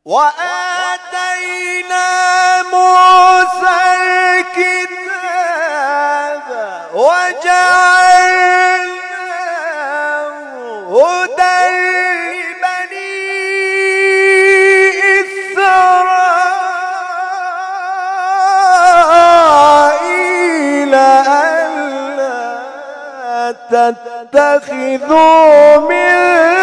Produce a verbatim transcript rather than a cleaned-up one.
وآتينا موسى الكتاب وجعلناه هدى لبني إسرائيل ألا تتخذوا من